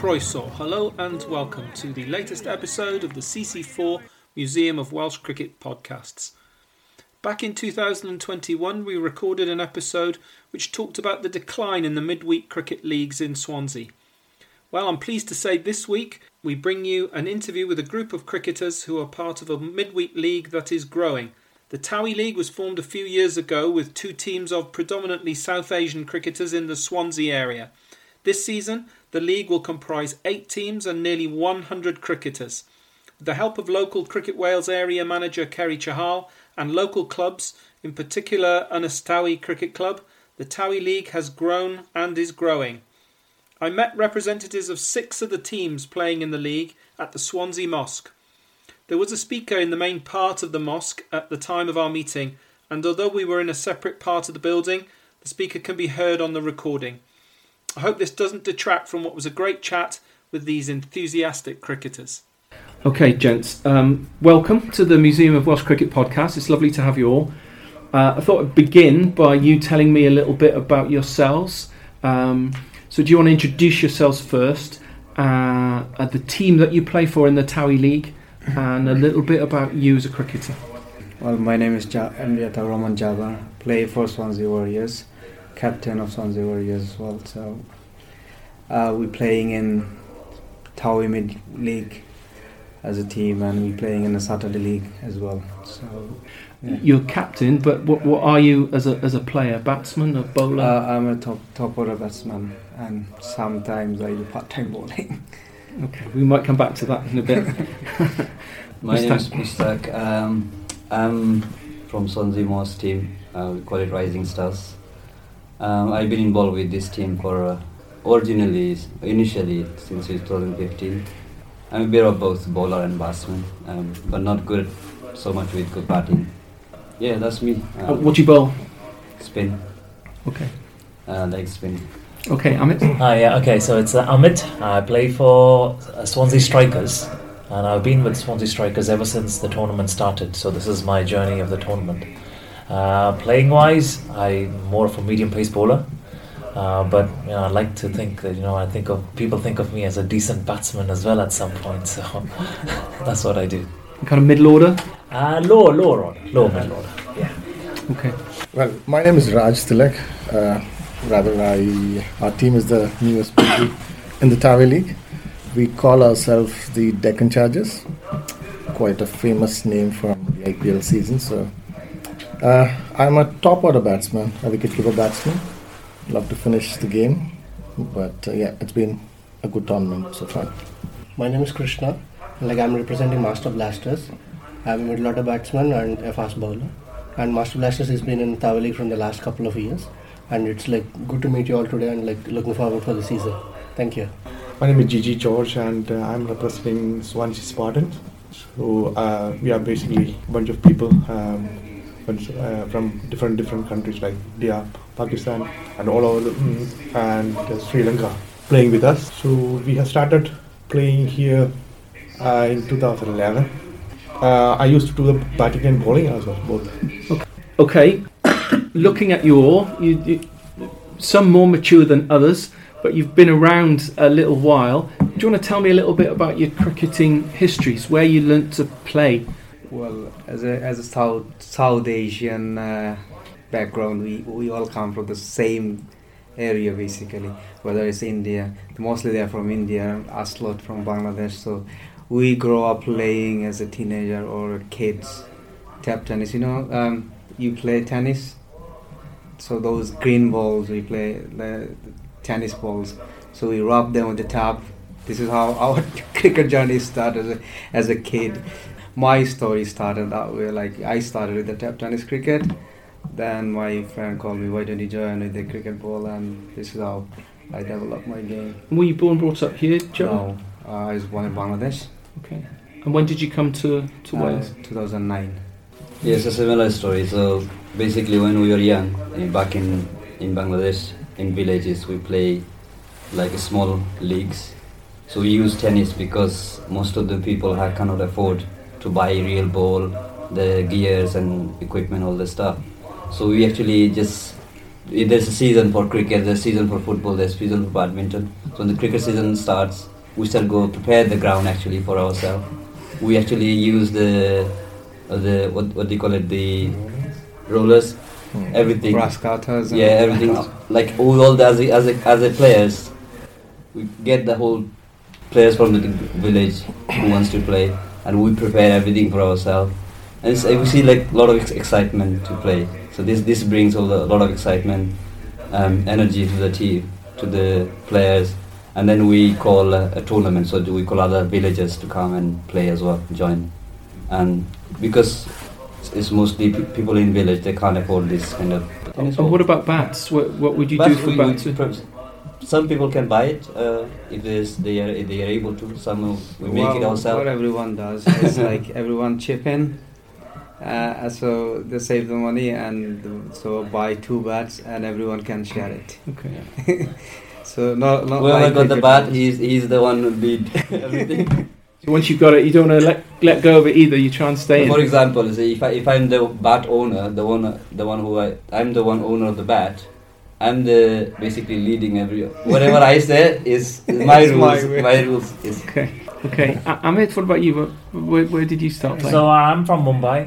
Croeso, hello and welcome to the latest episode of the CC4 Museum of Welsh Cricket podcasts. Back in 2021 we recorded an episode which talked about the decline in the midweek cricket leagues in Swansea. Well, I'm pleased to say this week we bring you an interview with a group of cricketers who are part of a midweek league that is growing. The Towie League was formed a few years ago with two teams of predominantly South Asian cricketers in the Swansea area. This season, the league will comprise 8 teams and nearly 100 cricketers. With the help of local Cricket Wales area manager Kerry Chahal and local clubs, in particular Aberystwyth Cricket Club, the Towie League has grown and is growing. I met representatives of 6 of the teams playing in the league at the Swansea Mosque. There was a speaker in the main part of the mosque at the time of our meeting, and although we were in a separate part of the building, the speaker can be heard on the recording. I hope this doesn't detract from what was a great chat with these enthusiastic cricketers. Okay, gents, welcome to the Museum of Welsh Cricket podcast. It's lovely to have you all. I thought I'd begin by you telling me a little bit about yourselves. So do you want to introduce yourselves first, the team that you play for in the Towie League, and a little bit about you as a cricketer? Well, my name is Amrita Roman Jabbar, play for Swansea Warriors, captain of Swansea Warriors as well. So we're playing in Towie Mid League as a team, and we're playing in the Saturday League as well. So yeah. You're captain, but what are you as a player? Batsman or bowler? I'm a top order batsman, and sometimes I do part-time bowling. Okay, we might come back to that in a bit. My name is Mushtaq. I'm from Swansea Mosque team. We call it Rising Stars. I've been involved with this team for initially since 2015. I'm a bit of both bowler and batsman, but not good so much with good batting. Yeah, that's me. What do you bowl? Spin. Okay. Leg spin. Okay, Amit? So it's Amit. I play for Swansea Strikers, and I've been with Swansea Strikers ever since the tournament started. So this is my journey of the tournament. Playing wise, I'm more of a medium pace bowler, but I like to think that people think of me as a decent batsman as well at some point. So that's what I do. Kind of middle order? Lower middle order. Yeah. Okay. Well, my name is Raj Tilak. Our team is the newest team in the Towie League. We call ourselves the Deccan Chargers. Quite a famous name from the IPL season. So, I'm a top order batsman, a wicket-keeper batsman. Love to finish the game, but it's been a good tournament so far. My name is Krishna. I'm representing Master Blasters. I'm a middle order batsman and a fast bowler. And Master Blasters has been in Towie League from the last couple of years. And it's good to meet you all today, and looking forward for the season. Thank you. My name is Gigi George, and I'm representing Swansea Spartans. So we are basically a bunch of people from different countries like India, Pakistan, and all over and Sri Lanka playing with us. So we have started playing here in 2011. I used to do the batting and bowling as well, both. Okay. Looking at you all, you some more mature than others, but you've been around a little while. Do you want to tell me a little bit about your cricketing histories, where you learnt to play? Well, as a South Asian background, we all come from the same area basically. Whether it's India, mostly they're from India, us lot from Bangladesh. So we grow up playing as a teenager or kids, tap tennis. You play tennis. So those green balls, we play the tennis balls. So we rub them on the tap. This is how our cricket journey started as a kid. My story started that way. I started with the tap tennis cricket. Then my friend called me, why don't you join with the cricket ball? And this is how I developed my game. Were you born and brought up here, Joe? No, I was born in Bangladesh. Okay. And when did you come to Wales? 2009. Yes, a similar story. So basically when we were young, back in Bangladesh, in villages, we play like small leagues. So we use tennis because most of the people cannot afford to buy real ball, the gears and equipment, all the stuff. So we actually there's a season for cricket, there's a season for football, there's a season for badminton. So when the cricket season starts, we start go prepare the ground actually for ourselves. We actually use the what do you call it, the rollers, everything, grass cutters. yeah, everything. Like all the as a players, we get the whole players from the village who wants to play, and we prepare everything for ourselves. And we see like a lot of excitement to play. So this brings a lot of excitement, energy to the team, to the players, and then we call a tournament. So we call other villagers to come and play as well, join, and because it's mostly people in village, they can't afford this kind of. And what about bats? What would you do for bats? Some people can buy it if they are able to. Some we make it ourselves. What everyone does is like everyone chip in. So they save the money and so buy 2 bats and everyone can share it. Okay. So not whoever like got the bat, he's the one who lead everything. So once you've got it, you don't want to let go of it either. You try and stay in. For example, say if I'm the bat owner, I'm the one owner of the bat. I'm the basically leading whatever I say is my rules. My rules is Okay. Amit, what about you? Where did you start playing? So I'm from Mumbai.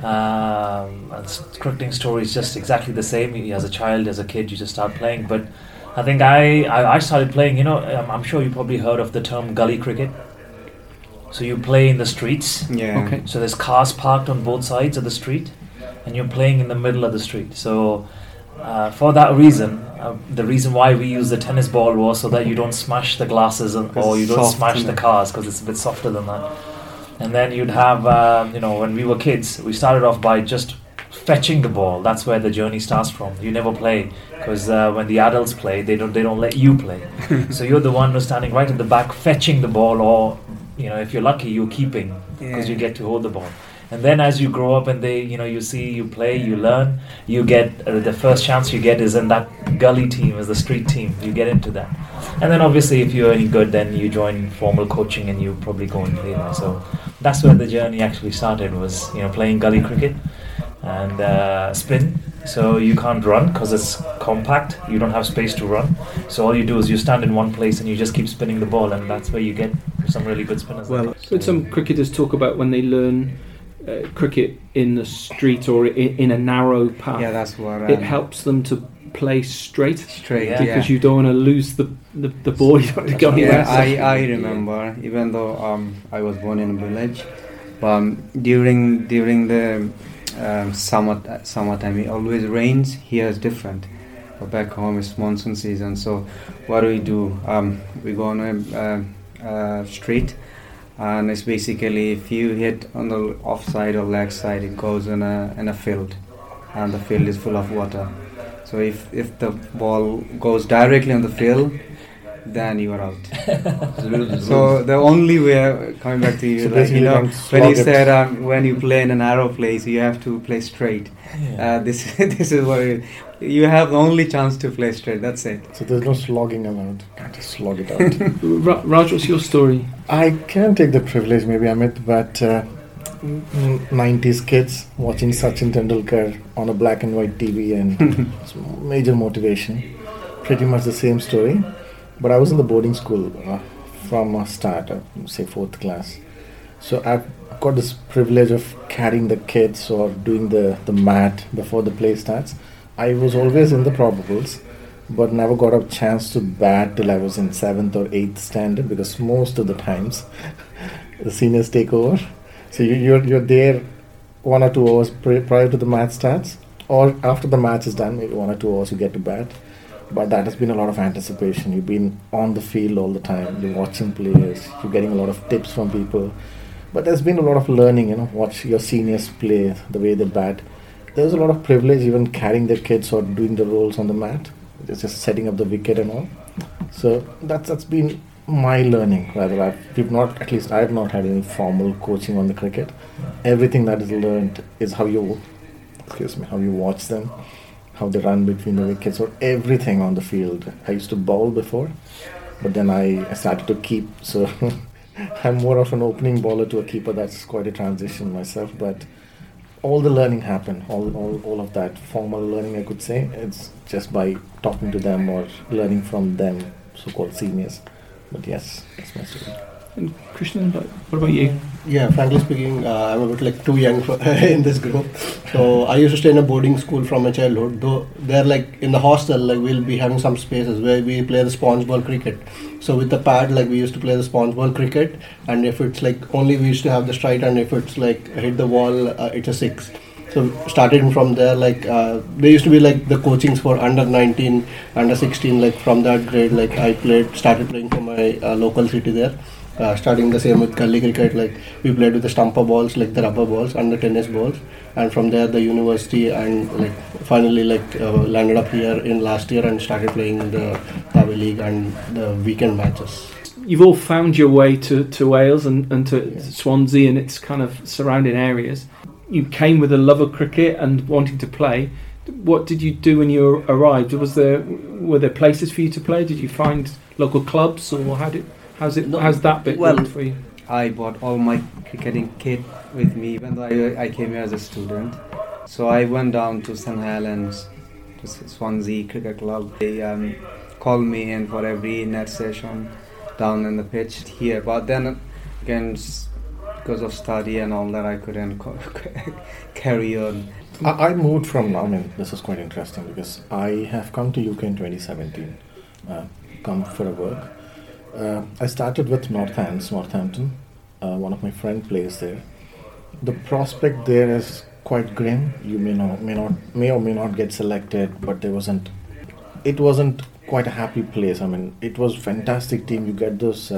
And cricketing story is just exactly the same. As a child, as a kid, you just start playing. But I think I started playing. I'm sure you probably heard of the term gully cricket. So you play in the streets. Yeah. Okay. So there's cars parked on both sides of the street, and you're playing in the middle of the street. So for that reason, the reason why we use the tennis ball was so that you don't smash the glasses or you don't smash the cars, because it's a bit softer than that. And then you'd have, when we were kids, we started off by just fetching the ball. That's where the journey starts from. You never play, because when the adults play, they don't let you play. So you're the one who's standing right at the back fetching the ball, or if you're lucky, you're keeping, because you get to hold the ball. And then as you grow up and you see, you play, you learn, you get the first chance you get is in that gully team, as the street team. You get into that. And then obviously if you're any good, then you join formal coaching and you probably go and play there. So that's where the journey actually started, was playing gully cricket and spin. So you can't run because it's compact, you don't have space to run. So all you do is you stand in one place and you just keep spinning the ball, and that's where you get some really good spinners. Well, but some cricketers talk about when they learn cricket in the street or in a narrow path. Yeah, that's what it helps them to play straight. Yeah. Because you don't want to lose the ball. You don't want to go anywhere. I remember, even though I was born in a village, during the summertime, it always rains. Here is different. But back home it's monsoon season. So what do? We go on a street. And it's basically, if you hit on the offside or leg side, it goes in a field, and the field is full of water. So if the ball goes directly on the field, then you are out. So the only way, coming back to you, so when you said when you play in a narrow place, you have to play straight. Yeah. This is what you have the only chance to play straight. That's it. So there's no slogging allowed. Can't just slog it out. Raj, what's your story? I can take the privilege, maybe Amit, but 90s kids watching Sachin Tendulkar on a black and white TV and it's major motivation. Pretty much the same story. But I was in the boarding school from start, say 4th class. So I've got this privilege of carrying the kids or doing the mat before the play starts. I was always in the probables, but never got a chance to bat till I was in 7th or 8th standard, because most of the times the seniors take over. So you're there 1 or 2 hours prior to the match starts, or after the match is done, maybe 1 or 2 hours you get to bat. But that has been a lot of anticipation. You've been on the field all the time. You're watching players. You're getting a lot of tips from people. But there's been a lot of learning, watch your seniors play, the way they bat. There's a lot of privilege even carrying their kids or doing the rolls on the mat. Just setting up the wicket and all. So that's been my learning. Rather, I have not had any formal coaching on the cricket. Everything that is learned is how you watch them, how they run between the wickets, or everything on the field. I used to bowl before, but then I started to keep. So I'm more of an opening bowler to a keeper. That's quite a transition myself, but all the learning happened, all of that formal learning, I could say, it's just by talking to them or learning from them, so-called seniors. But yes, that's my story. And Krishnan, what about you? Yeah, frankly speaking, I'm a bit like too young for in this group. So I used to stay in a boarding school from my childhood. Though they're like in the hostel, like we'll be having some spaces where we play the sponge ball cricket. So with the pad, like we used to play the sponge ball cricket, and if it's like only we used to have the strike, and if it's like hit the wall, it's a 6. So started from there, like there used to be like the coachings for under 19, under 16. Like from that grade, like I started playing for my local city there. Starting the same with gully cricket, like we played with the stumper balls, like the rubber balls and the tennis balls, and from there the university, and like finally like landed up here in last year and started playing the Tavi League and the weekend matches. You've all found your way to Wales and to Swansea and its kind of surrounding areas. You came with a love of cricket and wanting to play. What did you do when you arrived? Were there places for you to play? Did you find local clubs, or how's that bit worked for you? I bought all my cricketing kit with me, even though I came here as a student. So I went down to St Helens, to Swansea Cricket Club. They called me in for every net session down in the pitch here. But then again, because of study and all that, I couldn't carry on. I moved from, this is quite interesting because I have come to UK in 2017, come for a work. I started with Northampton. One of my friend plays there. The prospect there is quite grim. You may or may not get selected, but it wasn't quite a happy place. It was fantastic team. You get those.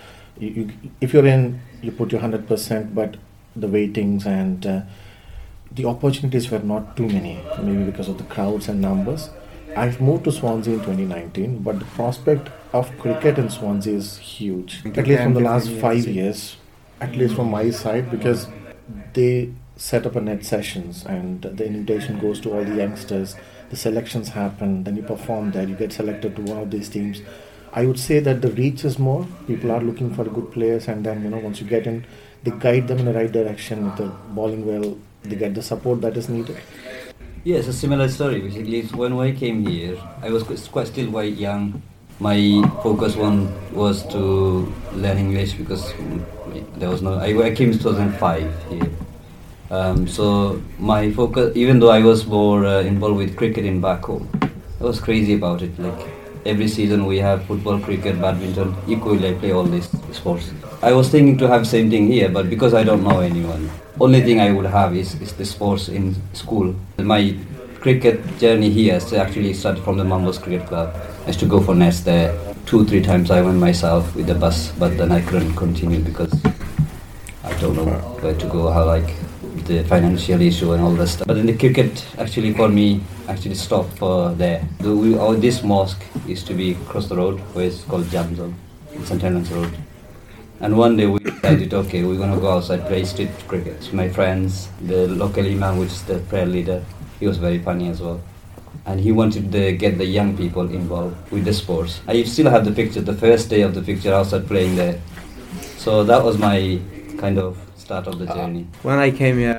If you're in, you put your 100%, but the waitings and the opportunities were not too many. Maybe because of the crowds and numbers. I've moved to Swansea in 2019, but the prospect of cricket in Swansea is huge. At least from the last 5 years, at least from my side, because they set up a net sessions and the invitation goes to all the youngsters. The selections happen, then you perform there, you get selected to one of these teams. I would say that the reach is more. People are looking for good players, and then once you get in, they guide them in the right direction with the bowling well. They get the support that is needed. Yes, a similar story. Basically, when I came here, I was still quite young. My focus was to learn English because there was no. I came in 2005 here. So my focus, even though I was more involved with cricket in back home, I was crazy about it. Like every season we have football, cricket, badminton. Equally, I play all these sports. I was thinking to have same thing here, but because I don't know anyone, only thing I would have is the sports in school. My cricket journey here actually started from the Mambos Cricket Club. I used to go for nets there. 2-3 times I went myself with the bus, but then I couldn't continue because I don't know where to go, how the financial issue and all that stuff. But then the cricket actually for me stopped there. This mosque used to be across the road, where it's called Jamzam, St Helens Road. And one day we decided, okay, we're going to go outside, play street cricket. So my friends, the local imam, which is the prayer leader, he was very funny as well. And he wanted to get the young people involved with the sports. I still have the picture, the first day of the picture outside playing there. So that was my kind of start of the journey. When I came here,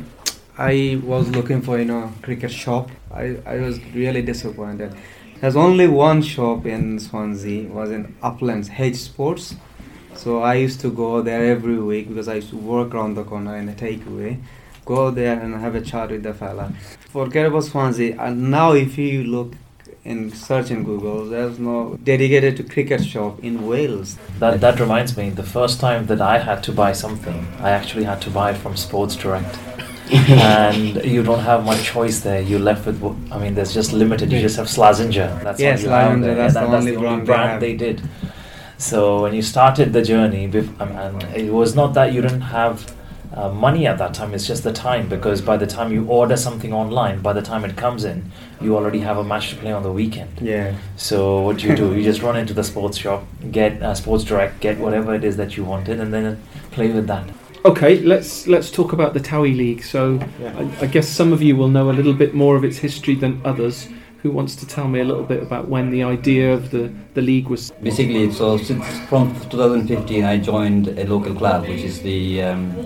I was looking for cricket shop. I was really disappointed. There's only one shop in Swansea, was in Uplands, Hedge Sports. So I used to go there every week because I used to work around the corner in a takeaway. Go there and have a chat with the fella. Forget about Swansea. And now if you look in search in Google, there's no dedicated to cricket shop in Wales. That reminds me, the first time that I had to buy something, I actually had to buy it from Sports Direct. And you don't have much choice there. You're left with, there's just limited. You just have Slazenger. That's all you have there. That's the only brand they did. So when you started the journey, and it was not that you didn't have money at that time, it's just the time, because by the time you order something online, by the time it comes in, you already have a match to play on the weekend. Yeah. So what do? You just run into the sports shop, get Sports Direct, get whatever it is that you wanted, and then play with that. Okay, let's talk about the Tawi League. So I guess some of you will know a little bit more of its history than others. Who wants to tell me a little bit about when the idea of the league was? Basically, so since from 2015 I joined a local club, which is the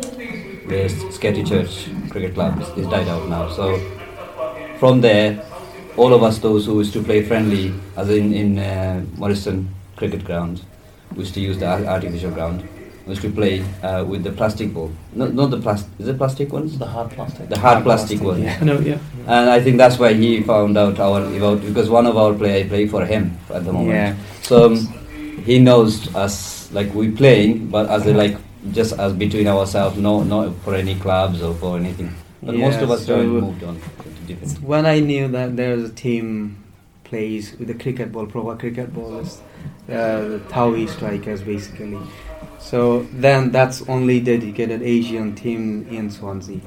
Sketty Church Cricket Club. It's died out now. So from there, all of us, those who used to play friendly, as in Morrison Cricket Ground, We used to use the artificial ground. We used to play with the plastic ball. Not the plastic. Is it plastic ones? The hard plastic. The hard plastic one. I know, yeah. And I think that's why he found out about because one of our players play for him at the moment. Yeah. So he knows us like we playing, but as a, like just as between ourselves, not for any clubs or for anything. But most Yeah, of us so moved on to different. when I knew that there's a team plays with the cricket ball, proper cricket ballers, the Tawi strikers basically. So then that's only dedicated Asian team in Swansea.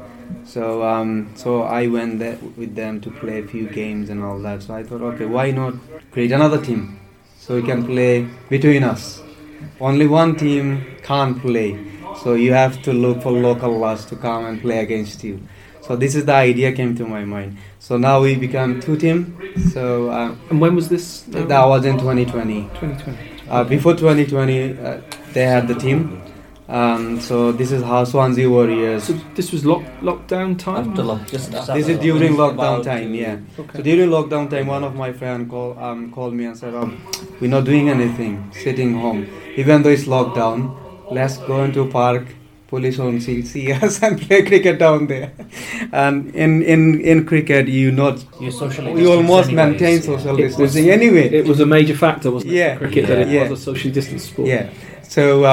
So I went there with them to play a few games and all that. So I thought, okay, why not create another team so we can play between us. Only one team can't play, so you have to look for local lads to come and play against you. So this is the idea came to my mind. So now we become two team. So And when was this? that was in 2020. 2020. Before 2020, they had the team. So this is how Swansea Warriors. So this was lockdown time? This is during lockdown about, time, yeah. Okay. So during lockdown time, one of my friends called me and said, "We're not doing anything, sitting home. Even though it's lockdown, let's go into park. Police won't see us and play cricket down there." And in cricket, you almost maintain social distancing anyway. It was a major factor, wasn't it? Yeah. For cricket, that it Yeah. was a socially distanced sport. Yeah. So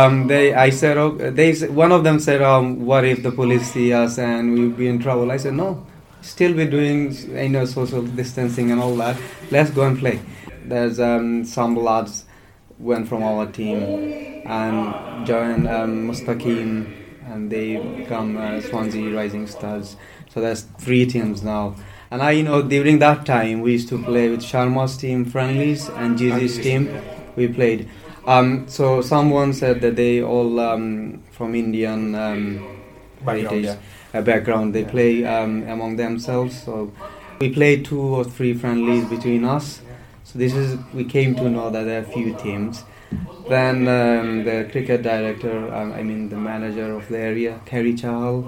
one of them said, "What if the police see us and we'll be in trouble?" I said, "No, still we're doing social distancing and all that. Let's go and play." There's some lads went from our team and joined Mustaqim, and they become Swansea Rising Stars. So there's 3 teams now. And during that time we used to play with Sharma's team friendlies and Gizi's team. We played. So someone said that they all from Indian heritage background. They play among themselves. So we played 2 or 3 friendlies between us. So we came to know that there are few teams. Then the cricket director, the manager of the area, Kerry Chahal,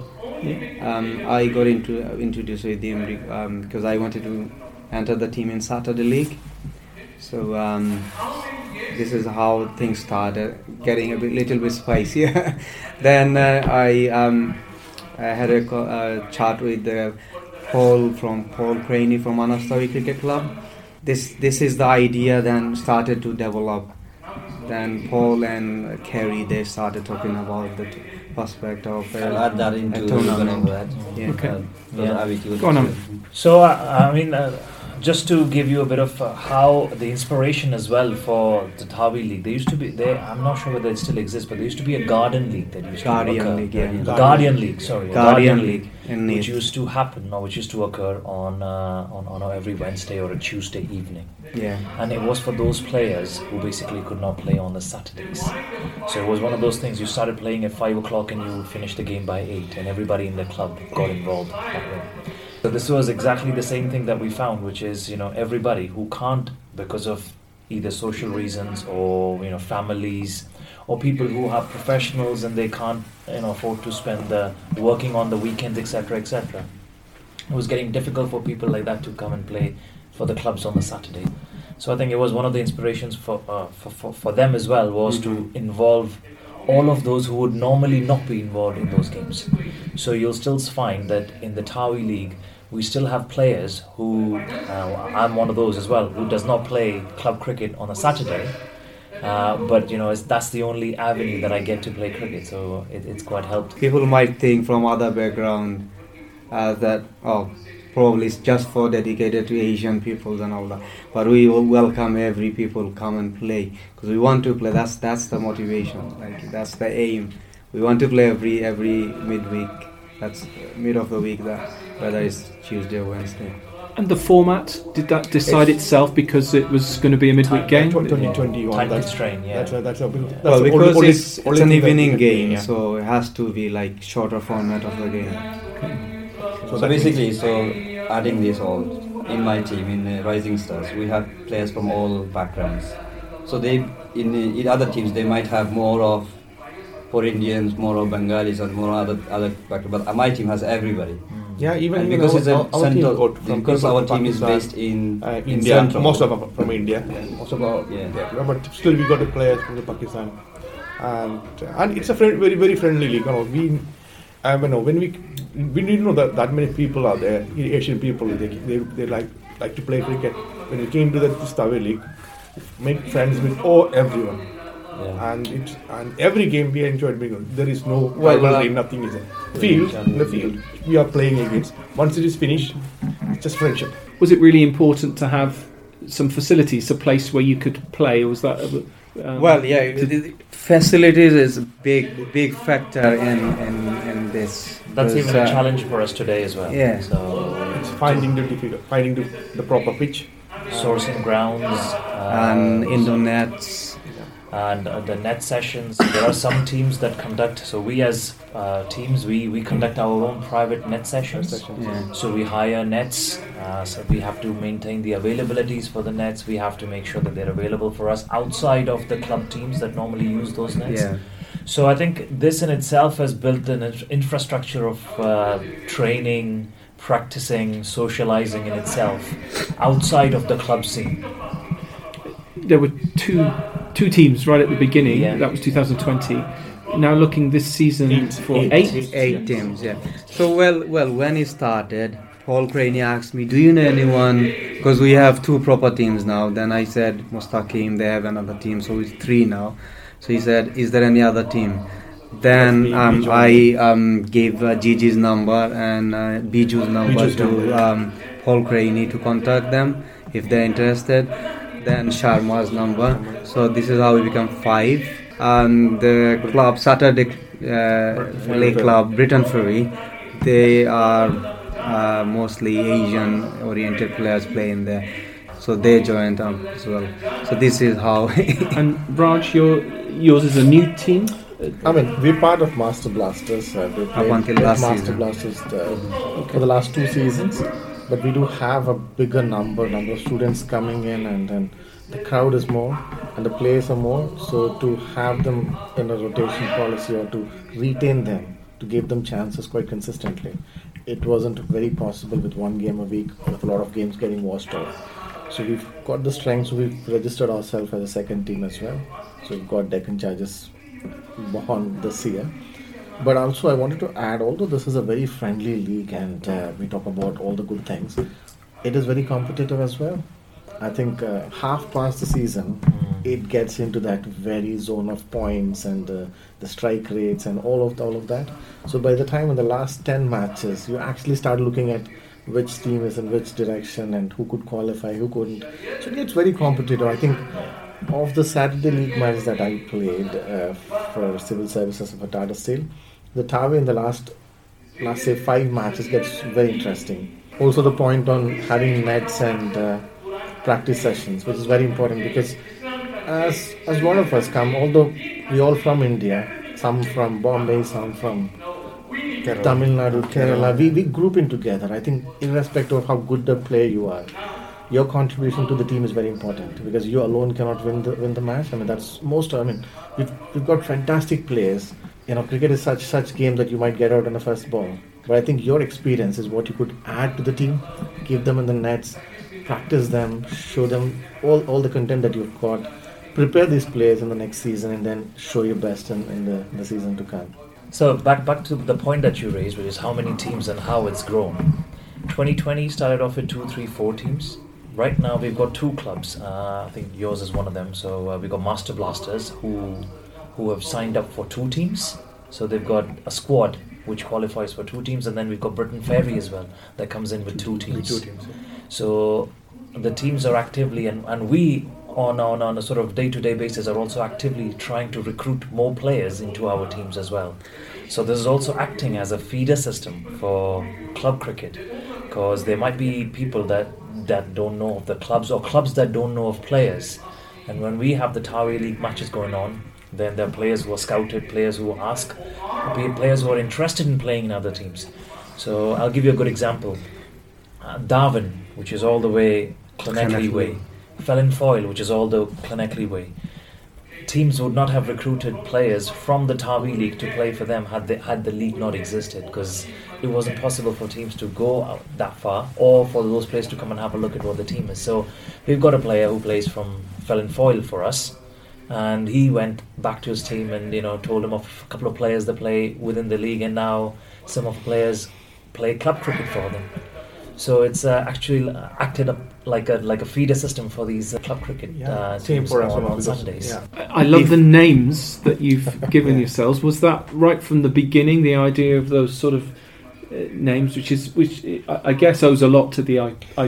I got introduced with him because I wanted to enter the team in Saturday League. So this is how things started, getting little bit spicy. Then I had a chat with Paul Craney from Anastawi Cricket Club. This is the idea then started to develop. Then Paul and Kerry, they started talking about the prospect of I'll add that into a tournament. Yeah. Okay. Go on. So, just to give you a bit of how the inspiration as well for the Tawi League, there used to be, I'm not sure whether it still exists, but there used to be a garden league that used to occur. Guardian League, which used to happen, or which used to occur on every Wednesday or a Tuesday evening. Yeah. And it was for those players who basically could not play on the Saturdays. So it was one of those things, you started playing at 5 o'clock and you finished the game by 8, and everybody in the club got involved that way. So this was exactly the same thing that we found, which is, everybody who can't, because of either social reasons or, families, or people who are professionals and they can't, afford to spend working on the weekends, etc., etc. It was getting difficult for people like that to come and play for the clubs on the Saturday. So I think it was one of the inspirations for them as well, was to involve all of those who would normally not be involved in those games. So you'll still find that in the Tawi League, we still have players who, I'm one of those as well, who does not play club cricket on a Saturday, but that's the only avenue that I get to play cricket, so it's quite helped. People might think from other background that probably it's just for dedicated to Asian peoples and all that, but we will welcome every people come and play because we want to play. That's the motivation, that's the aim. We want to play every midweek. That's mid of the week, whether it's Tuesday or Wednesday. And the format, did that decide itself because it was going to be a midweek game? 2021. Time constraint, yeah. That's because it's an evening game, so it has to be like shorter format of the game. So basically, adding this all, in my team, in Rising Stars, we have players from all backgrounds. So in other teams, they might have more of for Indians, more of Bengalis, and more other backgrounds. But my team has everybody. Yeah, even And because it's a our team central, got from because our team is Pakistan, based in India, central. most of them are from India, most of our, but still we got the players from the Pakistan, and it's a very very friendly league. When we didn't know that many people are there, Asian people, they like to play cricket. When we came to this Tawe league, make friends with everyone. Yeah. And every game we enjoyed being. There is no rivalry, nothing is there. In the field we are playing against. Once it is finished, it's just friendship. Was it really important to have some facilities, a place where you could play, or was that? Facilities is a big factor in this. That's even a challenge for us today as well. Yeah. So it's finding the proper pitch, sourcing grounds, and indoor nets. And the net sessions. There are some teams that conduct. So we as teams, we conduct our own private net sessions. Yeah. So we hire nets. So we have to maintain the availabilities for the nets. We have to make sure that they're available for us outside of the club teams that normally use those nets. Yeah. So I think this in itself has built an infrastructure of training, practicing, socializing in itself outside of the club scene. There were two teams right at the beginning. Yeah. That was 2020. Now looking this season for eight teams. Yeah. So when it started, Paul Craney asked me, "Do you know anyone?" Because we have two proper teams now. Then I said, Mustaqim, they have another team, so it's three now. So he said, "Is there any other team?" Then I gave Gigi's number and Biju's number to Paul Craney to contact them if they're interested. Then Sharma's number. So this is how we become 5. And the club, Saturday Lake Club, Britain Ferry, they are mostly Asian-oriented players playing there. So they joined as well. So this is how. And Raj, yours is a new team? We're part of Master Blasters. We played until last Master season. Blasters for the last 2 seasons. But we do have a bigger number of students coming in, and then the crowd is more and the players are more. So to have them in a rotation policy or to retain them, to give them chances quite consistently, it wasn't very possible with 1 game a week, with a lot of games getting washed off. So we've got the strength, so we've registered ourselves as a second team as well. So we've got Deccan Chargers on this year. But also I wanted to add, although this is a very friendly league and we talk about all the good things, it is very competitive as well. I think half past the season, it gets into that very zone of points and the strike rates and all of that. So by the time in the last 10 matches, you actually start looking at which team is in which direction and who could qualify, who couldn't. So it gets very competitive. I think of the Saturday league matches that I played for Civil Services of Tata Steel, the Tawe in the last say 5 matches gets very interesting. Also the point on having nets and practice sessions, which is very important, because as a lot of us come, although we all from India, some from Bombay, some from Tamil Nadu, Kerala, we group in together. I think irrespective of how good a player you are, your contribution to the team is very important, because you alone cannot win the match. We've got fantastic players. Cricket is such game that you might get out on the first ball. But I think your experience is what you could add to the team, give them in the nets, practice them, show them all the content that you've got, prepare these players in the next season, and then show your best in the season to come. So back to the point that you raised, which is how many teams and how it's grown. 2020 started off with 2, 3, 4 teams. Right now we've got 2 clubs. I think yours is one of them. So we've got Master Blasters who have signed up for 2 teams. So they've got a squad which qualifies for 2 teams, and then we've got Britain Ferry as well that comes in with 2 teams. So the teams are actively, and we on a sort of day-to-day basis are also actively trying to recruit more players into our teams as well. So this is also acting as a feeder system for club cricket, because there might be people that don't know of the clubs, or clubs that don't know of players. And when we have the Tawe League matches going on, then there are players who are scouted, players who ask, players who are interested in playing in other teams. So I'll give you a good example. Darwin, which is all the way Cloneckley way. Fellinfoyle, which is all the Cloneckley way. Teams would not have recruited players from the Tawe League to play for them had the league not existed, because it wasn't possible for teams to go out that far, or for those players to come and have a look at what the team is. So we've got a player who plays from Fellinfoyle for us, and he went back to his team and told him of a couple of players that play within the league, and now some of the players play club cricket for them. So it's actually acted up like a feeder system for these club cricket same teams for us on Sundays. Yeah. I love the names that you've given yourselves. Was that right from the beginning, the idea of those sort of names, which I guess owes a lot to the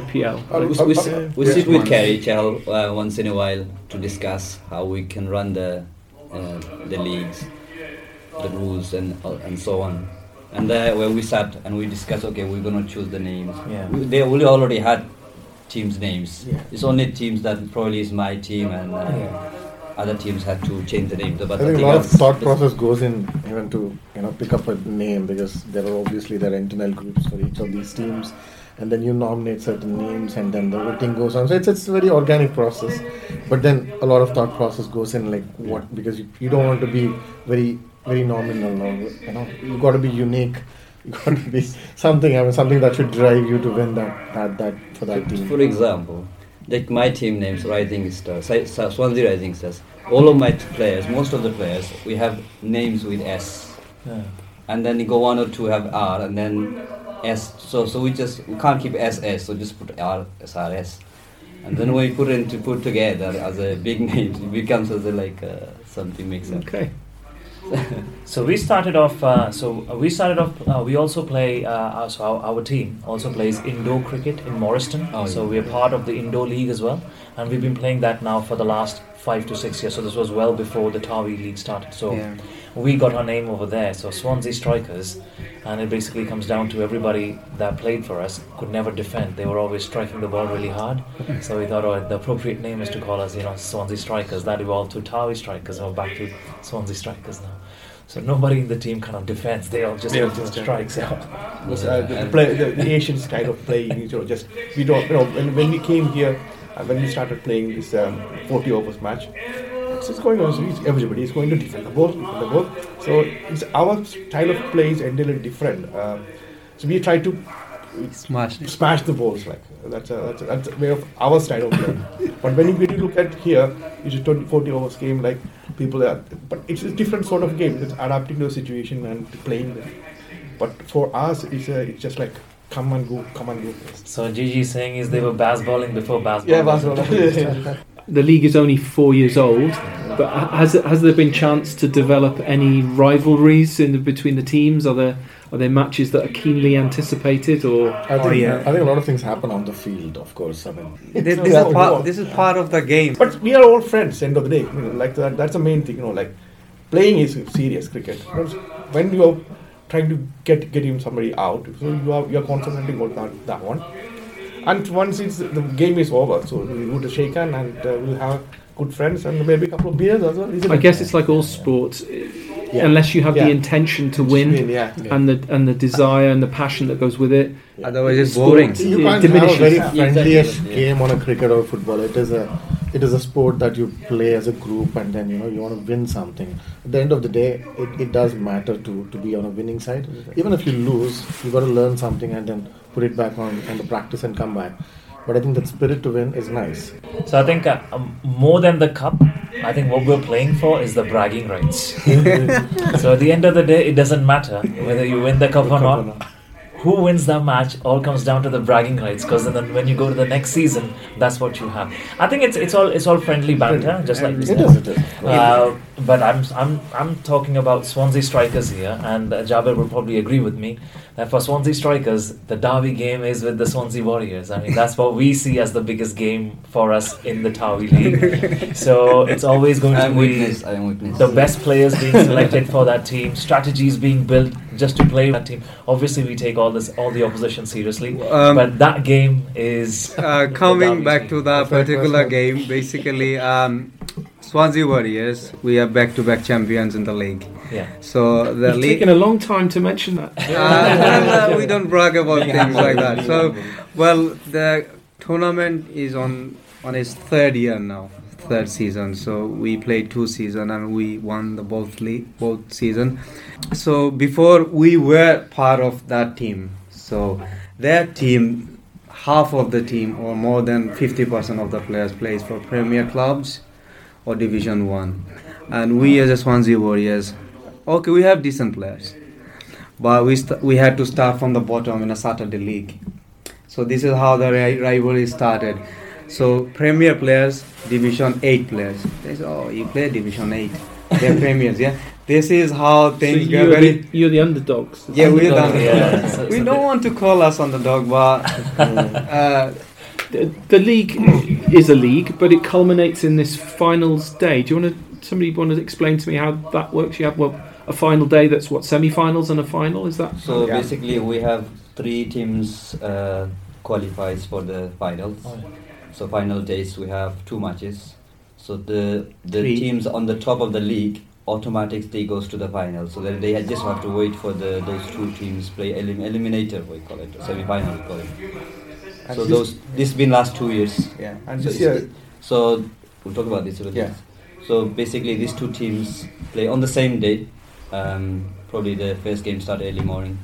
IPL? We sit with Kerry Chell once in a while to discuss how we can run the leagues, the rules and so on. And where we sat and we discussed, okay, we're going to choose the names. Yeah. They already had teams' names. Yeah. It's only teams that probably is my team, and other teams had to change the name. But I think a lot of thought process goes in even to pick up a name, because there are internal groups for each of these teams, and then you nominate certain names, and then the voting goes on. So it's a very organic process, but then a lot of thought process goes in, because you don't want to be very nominal, or you got to be unique. You got to be something that should drive you to win that for that team. For example, like my team names Rising Stars, Swansea Rising Stars. All of my players, most of the players, we have names with S, and then you go one or two have R, and then S. So we can't keep SS, so just put R SRS, and then when you put together as a big name, it becomes as something makes sense. Okay. So we started off. We also play. Our team also plays indoor cricket in Morriston. So we are part of the indoor league as well, and we've been playing that now for the last 5 to 6 years. So this was well before the Tawi league started. So we got our name over there. So Swansea Strikers, and it basically comes down to everybody that played for us could never defend. They were always striking the ball really hard. So we thought, the appropriate name is to call us, Swansea Strikers. That evolved to Tawi Strikers, and we're back to Swansea Strikers now. So nobody in the team kind of defends; they all just strikes out. The Asian style of playing, we don't. When we came here, when we started playing this 40 overs match, it's going on. Everybody is going to defend the ball. So it's our style of play is entirely different. So we try to smash the balls. That's a way of our style of play. But when you look at here, it's a 40 overs game. But it's a different sort of game. It's adapting to the situation and playing there. But for us, it's just like come and go. So Gigi is saying they were baseballing before baseballing. Yeah, baseballing. The league is only 4 years old, but has there been chance to develop any rivalries between the teams? Are there matches that are keenly anticipated, or? I think a lot of things happen on the field. Of course, this is part of the game. But we are all friends. End of the day, that's the main thing. Playing is serious cricket. When you are trying to get somebody out, so you are concentrating on that one. And once the game is over, so we go to shake hand and we'll have good friends and maybe a couple of beers as well. I guess it's like all sports, unless you have the intention to win and the desire and the passion that goes with it. Otherwise, it's boring. You can't have a very friendly-ish game on a cricket or football. It is a sport that you play as a group, and then you want to win something. At the end of the day, it does matter to be on a winning side. Even if you lose, you got to learn something and then put it back on the practice and come back. But I think that spirit to win is nice. So I think more than the cup, I think what we're playing for is the bragging rights. So at the end of the day, it doesn't matter whether you win the cup or not. Who wins that match all comes down to the bragging rights, because then when you go to the next season, that's what you have. I think it's all friendly banter, just like this. It is. But I'm talking about Swansea Strikers here, and Jabir will probably agree with me that for Swansea Strikers, the derby game is with the Swansea Warriors. I mean, that's what we see as the biggest game for us in the Tawi League. So it's always going to be the best players being selected for that team, strategies being built just to play that team. Obviously, we take all the opposition seriously, but that game is coming back to the particular game. Basically, Swansea Warriors, we are back-to-back champions in the league. Yeah. So the It's taken a long time to mention that. We don't brag about things like that. So, the tournament is on its third year now. third season. So we played 2 seasons and we won the both season. So before we were part of that team. So their team, half of the team or more than 50% of the players plays for Premier clubs or Division 1. And we as a Swansea Warriors, okay, we have decent players. But we had to start from the bottom in a Saturday league. So this is how the rivalry started. So Premier players, Division 8 players. They say, oh, you play Division 8. They're Premiers, yeah. This is how things go. You're the underdogs. Yeah, we're the underdogs. Yeah. We don't want to call us underdog, but the league is a league, but it culminates in this finals day. Somebody want to explain to me how that works? You have a final day that's semi-finals and a final. Is that so? Basically, we have 3 teams qualifies for the finals. Oh, yeah. So final days we have 2 matches. So the teams on the top of the league automatically goes to the final. So that they just have to wait for those 2 teams play eliminator, we call it, semi-final. We call it. And so this has been last 2 years. Yeah, and this year. So we'll talk about this. Yeah. So basically, these 2 teams play on the same day. Probably the first game start early morning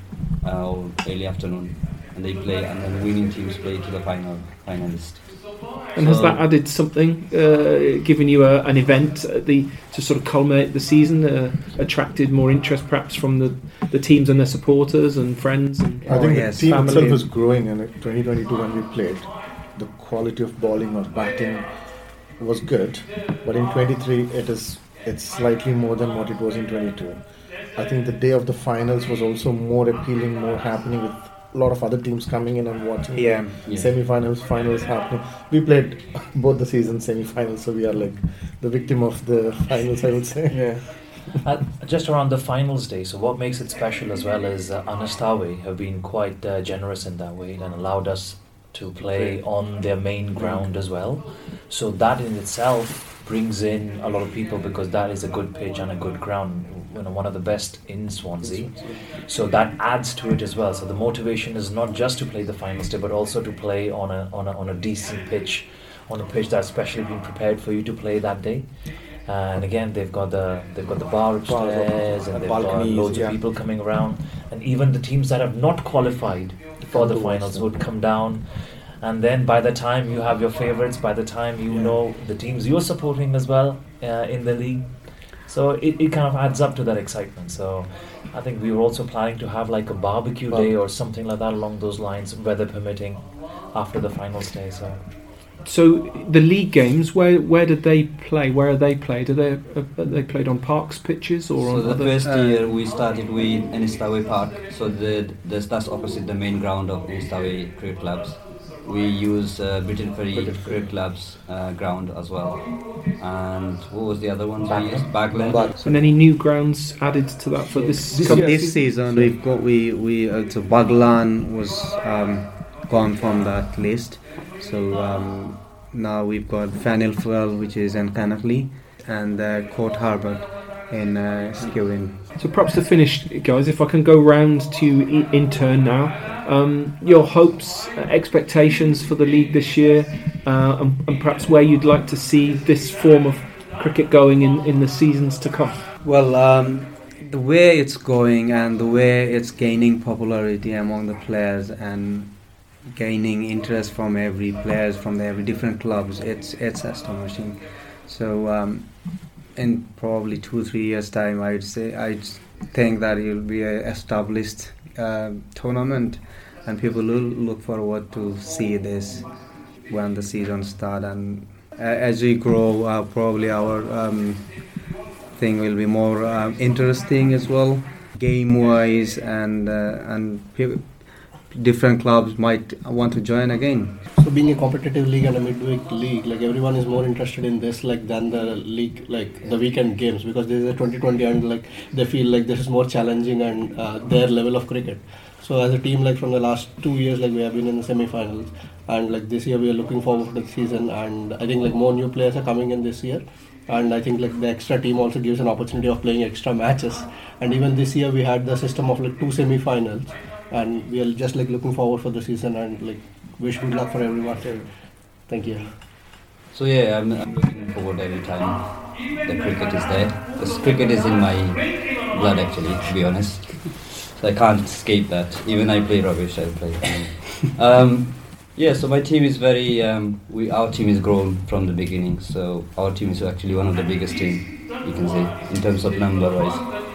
or early afternoon, and they play, and then the winning teams play to the finalist. And has that added something, given you an event to sort of culminate the season, attracted more interest perhaps from the teams and their supporters and friends? And I think the team family itself is growing, and in 2022 when we played, the quality of bowling or batting was good, but in 23 it's slightly more than what it was in 22. I think the day of the finals was also more appealing, more happening, with a lot of other teams coming in and watching. Yeah. Semi-finals, finals happening. We played both the seasons semi-finals, so we are like the victim of the finals, I would say. Yeah. Just around the finals day, so what makes it special as well is Anastawe have been quite generous in that way and allowed us to play on their main ground as well. So that in itself brings in a lot of people, because that is a good pitch and a good ground, one of the best in Swansea. So that adds to it as well. So the motivation is not just to play the finals day, but also to play on a decent pitch, on a pitch that's specially been prepared for you to play that day. And again, they've got the bar upstairs, and they've got loads of people coming around, and even the teams that have not qualified for the finals would come down. And then by the time you have your favourites, by the time you know the teams you're supporting as well in the league, so it kind of adds up to that excitement. So I think we were also planning to have like a barbecue day or something like that along those lines, weather permitting, after the finals day. So the league games, where did they play? Where are they played? Are they played on Parks pitches or on the other? First year we started with Anastawe Park. So that's opposite the main ground of Anastawe Cricket Clubs. We use Britain Ferry Cricket Club's ground as well. And what was the other one? Bagland. And any new grounds added to that for this season? We've got so Baglan was gone from that list. So now we've got Fanilfell, which is in Canackley, and Court Harbour in Skewin. So perhaps to finish, guys, if I can go round to you in turn now. Your hopes, expectations for the league this year, and perhaps where you'd like to see this form of cricket going in the seasons to come. Well, the way it's going and the way it's gaining popularity among the players and gaining interest from every players from every different clubs, it's astonishing. So in probably 2-3 years time, I'd think that it will be an established tournament, and people will look forward to see this when the season starts. And as we grow, probably our thing will be more interesting as well, game-wise, and different clubs might want to join again. So being a competitive league and a midweek league, like everyone is more interested in this than the league, like the weekend games, because this is a 2020 and like they feel like this is more challenging and their level of cricket. So as a team, like from the last 2 years, like we have been in the semi-finals, and like this year we are looking forward to the season, and I think like more new players are coming in this year. And I think like the extra team also gives an opportunity of playing extra matches. And even this year we had the system of like 2 semi-finals, and we are just like looking forward for the season and like wish good luck for everyone. Thank you. So yeah, I'm looking forward every time the cricket is there. Because cricket is in my blood actually, to be honest. So I can't escape that. Even I play rubbish, I play. Yeah, so my team is very. Our team is grown from the beginning. So our team is actually one of the biggest team you can say in terms of number wise.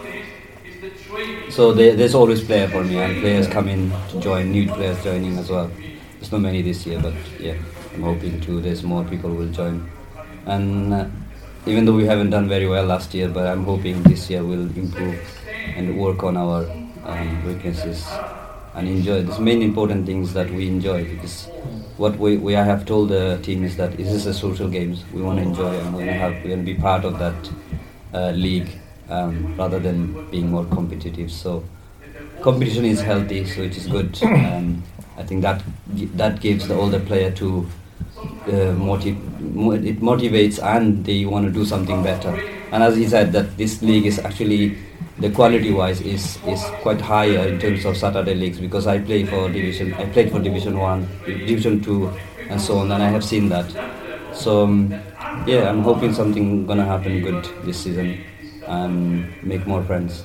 So there's always player for me, and players come in to join, new players joining as well. There's not many this year, but yeah, I'm hoping there's more people will join. And even though we haven't done very well last year, but I'm hoping this year we'll improve and work on our weaknesses and enjoy. The main important things that we enjoy, because what I have told the team is that this is a social games. We want to enjoy and we're going to be part of that league rather than being more competitive. So competition is healthy, so it is good. I think that gives the older player to it motivates and they want to do something better. And as he said, that this league is actually, the quality wise is quite higher in terms of Saturday leagues, because I played for Division 1, Division 2 and so on, and I have seen that. So yeah, I'm hoping something gonna happen good this season and make more friends.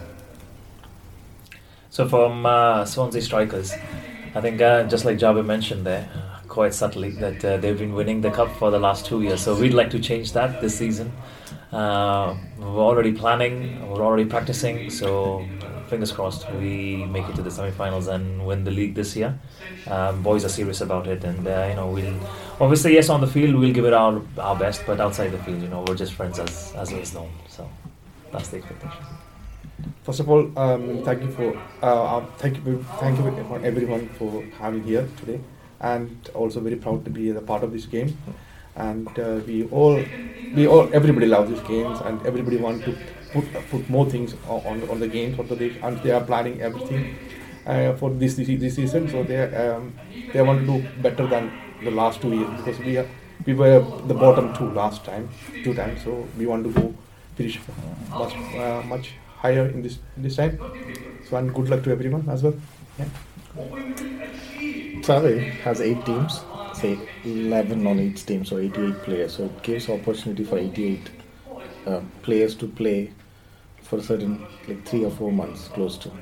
So from Swansea Strikers, I think just like Jabir mentioned there, quite subtly, that they've been winning the cup for the last 2 years. So we'd like to change that this season. We're already planning, we're already practicing, so fingers crossed we make it to the semi-finals and win the league this year. Boys are serious about it, and we'll obviously, yes, on the field we'll give it our best, but outside the field, we're just friends as is known. So that's the expectation. First of all, thank you for everyone for having here today, and also very proud to be a part of this game. And everybody loves these games, and everybody wants to put more things on the games for the day, and they are planning everything for this season. So they want to do better than the last 2 years, because we were the bottom two times. So we want to go finish much higher in this time. So, and good luck to everyone as well. Yeah. Survey has 8 teams, say 11 on each team, so 88 players. So it gives opportunity for 88 players to play for a certain 3 or 4 months, close to.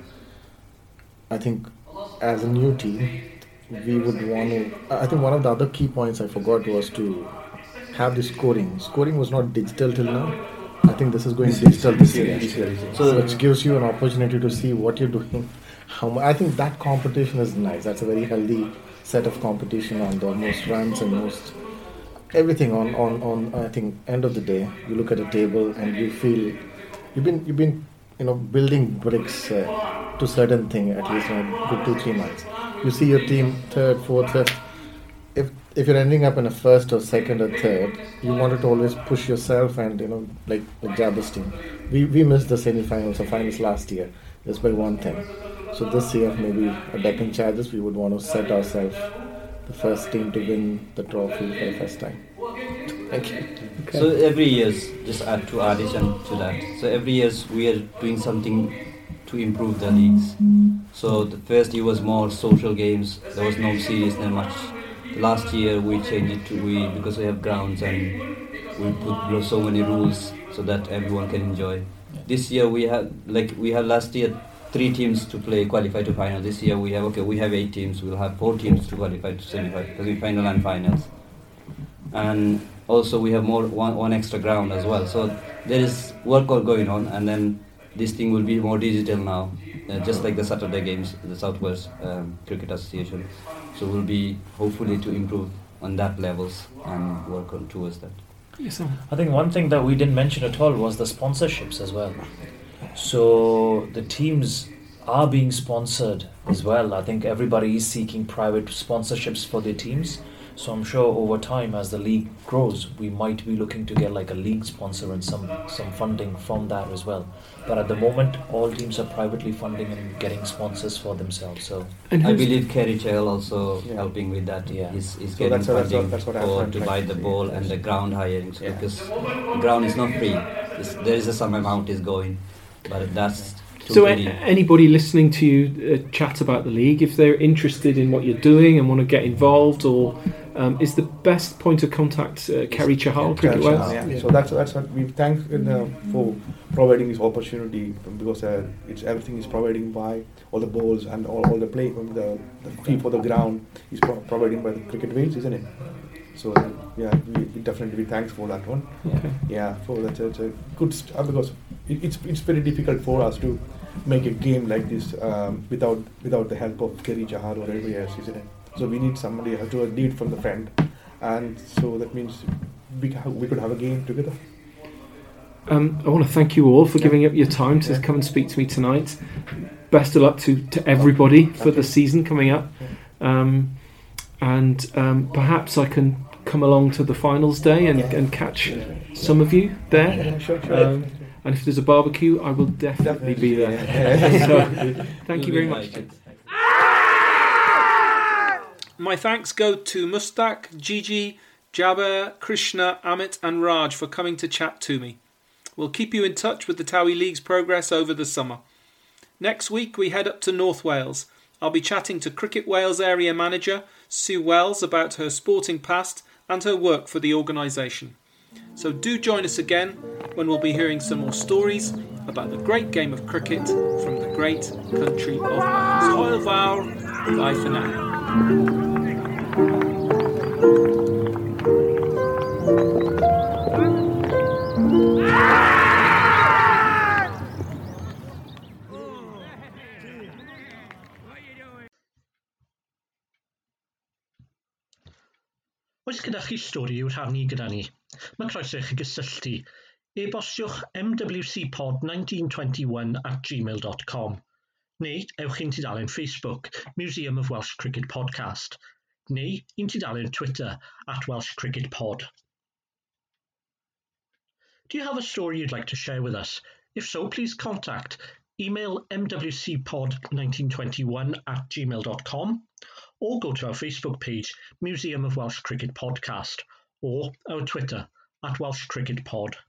I think as a new team, we would want to. I think one of the other key points I forgot was to have the scoring. Scoring was not digital till now. I think this is going digital this year. So which gives you an opportunity to see what you're doing. I think that competition is nice. That's a very healthy set of competition on the most runs and most everything on I think end of the day you look at a table and you feel you've been building bricks to certain thing at least in a good 2-3 months. You see your team third, fourth, fifth. If you're ending up in a first or second or third, you wanted to always push yourself, and like Jabba's team. We missed the semi-finals or finals last year just by one thing. So this year, maybe at Deccan Chargers, we would want to set ourselves the first team to win the trophy for the first time. Thank you. Okay. So every year, just add to addition to that. So every year we are doing something to improve the leagues. So the first year was more social games. There was no seriousness much. The last year we changed it to because we have grounds and we put so many rules so that everyone can enjoy. This year we had last year 3 teams to qualify to final. This year we have 8 teams. We'll have 4 teams to qualify to semi-final and finals. And also we have one extra ground as well. So there is work going on, and then this thing will be more digital now, just like the Saturday games, the Southwest Cricket Association. So we'll be hopefully to improve on that levels and work on towards that. Yes, I think one thing that we didn't mention at all was the sponsorships as well. So the teams are being sponsored as well. I think everybody is seeking private sponsorships for their teams. So I'm sure over time, as the league grows, we might be looking to get like a league sponsor and some funding from that as well. But at the moment, all teams are privately funding and getting sponsors for themselves. So I believe Kerry Chahal also helping with that. Yeah, he's getting funding to buy the ball and the ground hiring. So because the ground is not free, there is some amount is going, but that's. So anybody listening to you chat about the league, if they're interested in what you're doing and want to get involved or is the best point of contact Kerry Chahal, Cricket Wales? Yeah. So that's what we thank for providing this opportunity, because it's everything is providing by all the balls and all the play, the fee for the ground is providing by the Cricket Wales, isn't it? So we definitely be thanks for that one. Okay. Yeah, for that's a good because it's very difficult for us to make a game like this without the help of Kerry Chahal or everybody else, isn't it? So we need somebody to lead from the front, and so that means we could have a game together. I want to thank you all for giving up your time to come and speak to me tonight. Best of luck to everybody for the season coming up, and perhaps I can come along to the finals day and catch some of you there. Yeah, sure. And if there's a barbecue, I will definitely be there. So, thank you very much. My thanks go to Mustak, Gigi, Jabber, Krishna, Amit and Raj for coming to chat to me. We'll keep you in touch with the TOWIE League's progress over the summer. Next week we head up to North Wales. I'll be chatting to Cricket Wales area manager Sue Wells about her sporting past and her work for the organisation. So do join us again when we'll be hearing some more stories about the great game of cricket from the great country of Wales. Hwyl fawr, bye for now. Oes gyda chi stori i'w rhannu gyda ni? Mae croeso i chi gysylltu. E-bostiwch mwcpod1921@gmail.com neu ewch i'n tudalen Facebook Museum of Welsh Cricket Podcast neu i'n tudalen Twitter @Welsh Cricket Pod. Do you have a story you'd like to share with us? If so, please email mwcpod1921@gmail.com or go to our Facebook page, Museum of Welsh Cricket Podcast, or our Twitter @Welsh Cricket Pod.